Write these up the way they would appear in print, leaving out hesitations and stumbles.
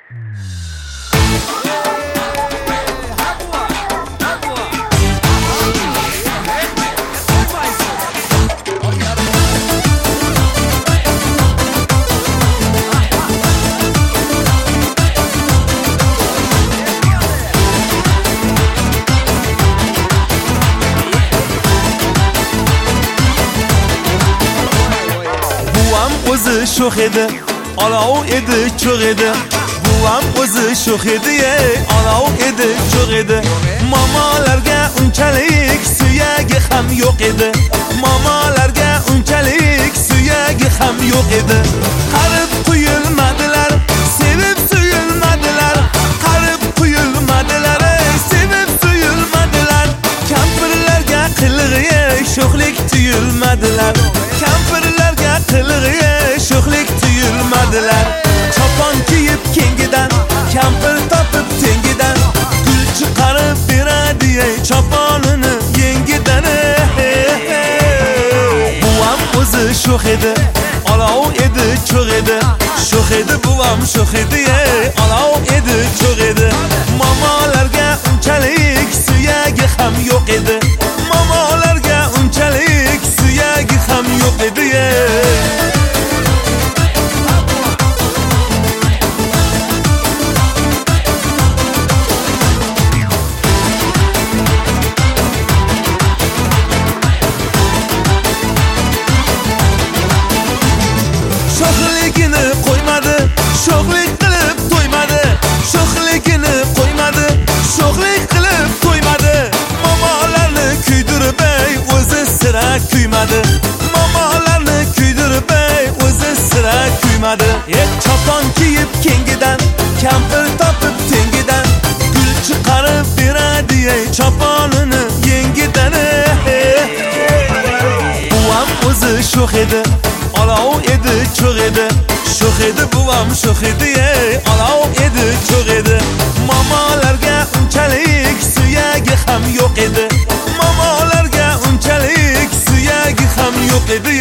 o'zi sho'x edi, olov edi, cho'g' edi. Buvam o'zi sho'x edi, olov edi, cho'g' edi. Momolarga unchalik suyagi ham yo'q edi. Momolarga unchalik suyagi ham yo'q edi. Qarib quyilmadilar, sevib suyulmadilar. Qarib quyilmadilar, sevib suyulmadilar. Kampirlarga qilg'iye sho'xlik tuyulmadilar. Kampirlarga qilg'iye sho'xlik tuyulmadilar. Chopon kiyib kengidan, kampir topib tengidan, gul chiqarib beradi choponini yengidan. Buvam o'zi sho'x edi, olov edi, cho'g' edi. Sho'x edi buvam, sho'x edi, olov edi, cho'g' edi. Momolarga unchalik suyagi ham yo'q edi. Momolarga unchalik suyagi ham yo'q edi. Sho'xligini qo'ymadi, sho'xlik qilib to'ymadi. Sho'xligini qo'ymadi, sho'xlik qilib to'ymadi. Momolarni kuydirib o'zi sira kuymadi. Momolarni kuydirib o'zi sira kuymadi. Chopon kiyib kengidan, kampir topib tengidan, gul chiqarib beradi choponini yengidan. Buvam o'zi sho'x edi, olov edi, cho'g' edi. Sho'x edi buvam, sho'x edi, olov edi, cho'g' edi. Momolarga unchalik suyagi ham yo'q edi. Momolarga unchalik suyagi ham yo'q edi.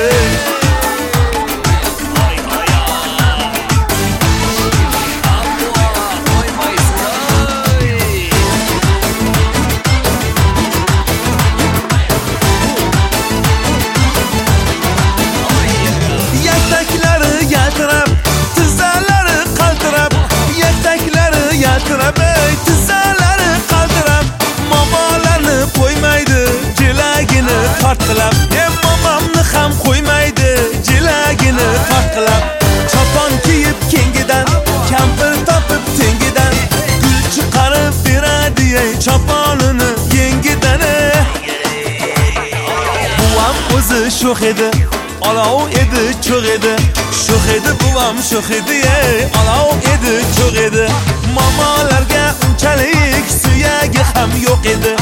Tizzalari qaltirab, momolarni qo'ymaydi jilagini tortqilab. Momomni ham qo'ymaydi jilagini tortqilab. Chopon kiyib kengidan, kampir topib tengidan, gul chiqarib beradi choponini yengidan. Buvam o'zi sho'x edi, olov edi, cho'g' edi. Sho'x edi buvam, sho'x edi, olov edi, cho'g' edi. Momolarga unchalik suyagi ham yo'q edi.